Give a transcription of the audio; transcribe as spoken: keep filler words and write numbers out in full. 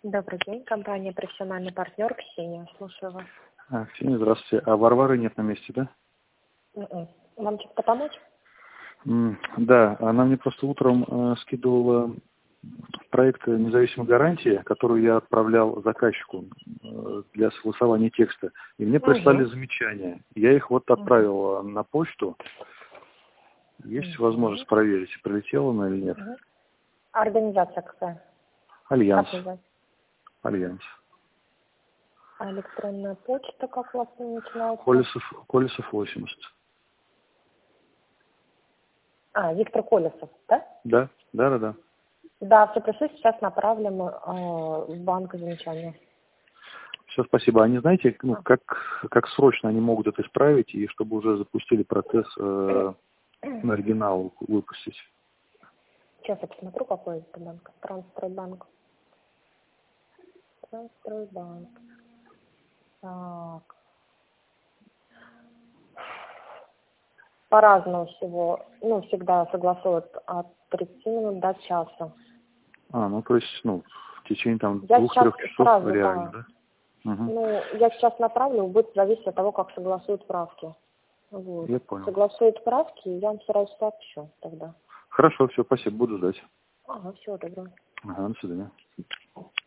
Добрый день, компания «Профессиональный партнер», Ксения, слушаю вас. А, Ксения, здравствуйте. А Варвары нет на месте, да? М-м. Вам чем-то помочь? М, Да, она мне просто утром э, скидывала проект независимой гарантии, которую я отправлял заказчику э, для согласования текста. И мне прислали Угу. замечания. Я их вот Угу. отправил э, на почту. Есть возможность Угу. проверить, прилетела она или нет. Угу. А организация какая? Альянс. Как называется? Альянс. А электронная почта, как у вас начинается? Колесов, Колесов восемьдесят. А, Виктор Колесов, да? Да, да, да, да. Да, все пришло, сейчас направим э, в банк замечания. Все, спасибо. А не знаете, ну, А. как, как срочно они могут это исправить, и чтобы уже запустили процесс э, на оригинал выпустить? Сейчас я посмотрю, какой это банк. Трансстройбанк. Трансстройбанк. Так. По-разному всего. Ну, всегда согласуют от тридцати минут до часа. А, ну то есть, ну, в течение там Я сейчас двух-трех часов сразу, реально, да. да? Угу. Ну, я сейчас направлю, будет зависеть от того, как согласуют правки. Вот. Я понял. Согласуют правки, и я вам сразу сообщу тогда. Хорошо, все, спасибо, буду ждать. Ага, всего доброго. Ага, до свидания.